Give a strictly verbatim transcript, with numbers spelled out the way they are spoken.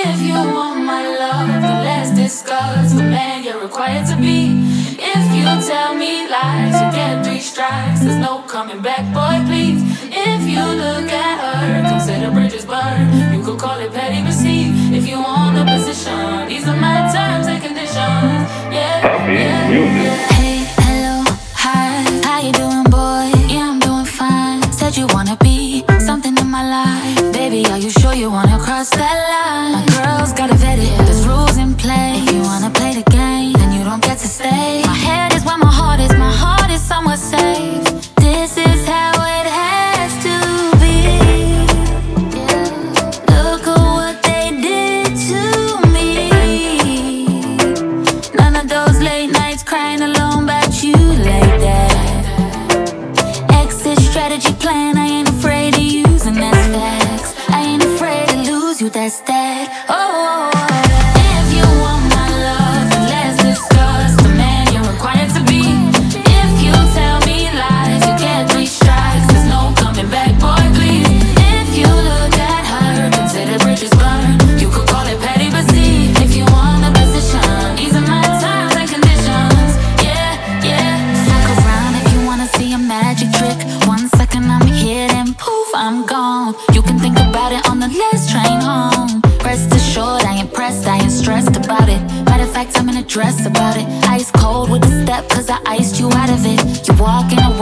If you want my love, then let's discuss the man you're required to be. If you tell me lies, you get three strikes. There's no coming back, boy, please. If you look at her, consider bridges burned. You could call it petty, but see, if you want a position, these are my terms and conditions. Yeah, yeah, yeah. Hey, hello, hi, how you doing, boy? Yeah, I'm doing fine. Said you wanna be something in my life. Baby, are you sure you wanna cross that line? My girl's got a vet it, there's rules in play. If you wanna play the game, then you don't get to stay. My head is where my heart is, my heart is somewhere safe. This is how it has to be. Look at what they did to me. None of those late nights crying alone about you like that. Exit strategy plan, I ain't afraid of using, that's facts. I ain't afraid to lose you, that's that. Oh, if you want my love, then let's discuss the man you're required to be. If you tell me lies, you get three strikes. There's no coming back, boy, please. If you look at her, consider bridges burned. You could call it petty, but see, if you want a position, these are my terms and conditions. Yeah, yeah. Fuck around if you wanna see a magic trick. One second I'm here, then poof, I'm gone. You can think about it on the last train home. Rest assured, I ain't pressed, I ain't stressed about it. Matter of fact, I'm in a dress about it. Ice cold with a step, cause I iced you out of it. You walking away